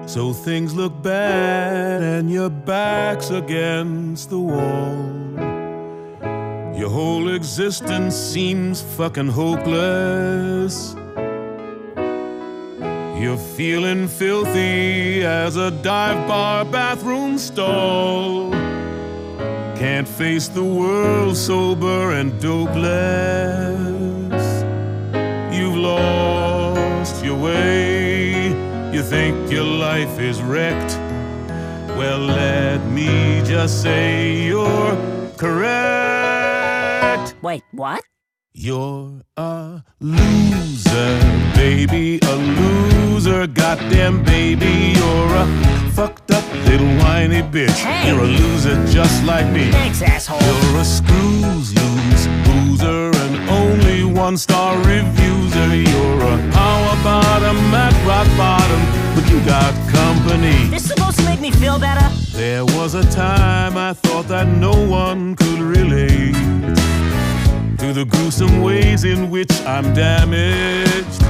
So things look bad and your back's against the wall. Your whole existence seems fucking hopeless. You're feeling filthy as a dive bar bathroom stall. Can't face the world sober and dopeless. You've lost your way. You think your life is wrecked. Well, let me just say you're correct. Wait, what? You're a loser, baby, a loser, goddamn baby. You're a fucked up little whiny bitch. Hey. You're a loser just like me. Thanks, asshole. You're a screws loose boozer and only one-star reviewer. You're a power bottom at rock bottom, but you got company. This supposed to make me feel better? There was a time I thought that no one could relate to the gruesome ways in which I'm damaged.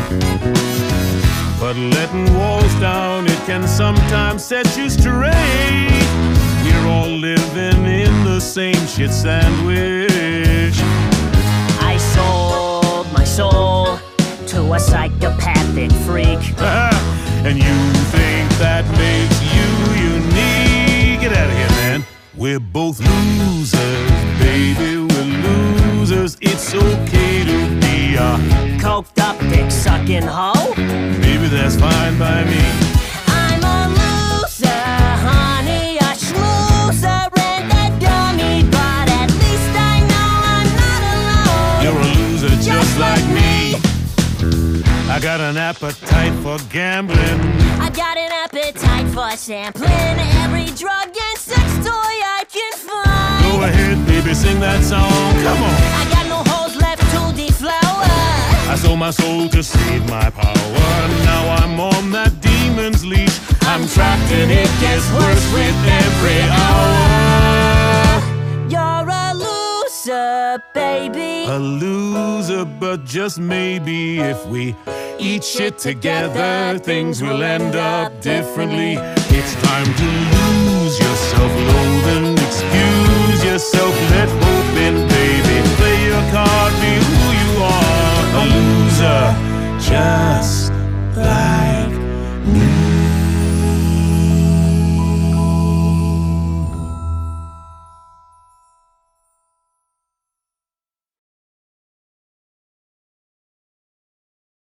But letting walls down, it can sometimes set you straight. We're all living in the same shit sandwich. I sold my soul to a psychopathic freak. And you think that makes you unique? Get out of here, man. We're both losers, baby, we're losers. It's okay to be a Coked up, dick-sucking hoe? maybe that's fine by me. I'm a loser, honey, a schmoozer and a dummy, but at least I know I'm not alone. You're a loser just like me. I got an appetite for gambling. I've got an appetite for sampling every drug and sex toy I can find. Go ahead, baby, sing that song. Come on. I got no holes left to deflower. I sold my soul to save my power. Now I'm on that demon's leash. I'm trapped and it gets worse with every hour. You're a loser, baby. A loser, but just maybe if we eat shit together, things will end up differently. It's time to lose yourself, loathe, excuse yourself, let hope in, baby. Play your card, be who you are. A loser, just